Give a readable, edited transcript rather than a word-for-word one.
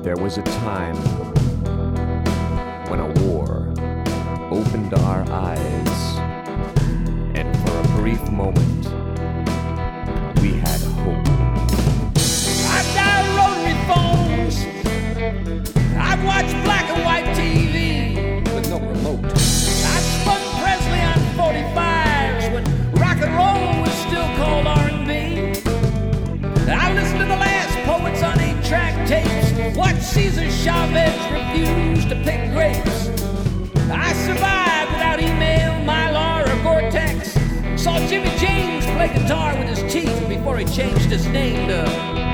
There was a time when a war opened our eyes, and for a brief moment, we had hope. I've dialed rotary phones. I've watched black and white TV with no remote. I've spun Presley on 45s when rock and roll was still called R&B. I listened to the last poets on 8-track tapes. Watched Cesar Chavez refuse to pick grapes. I survived without email, Mylar, or Gore-Tex. Saw Jimmy James play guitar with his teeth before he changed his name to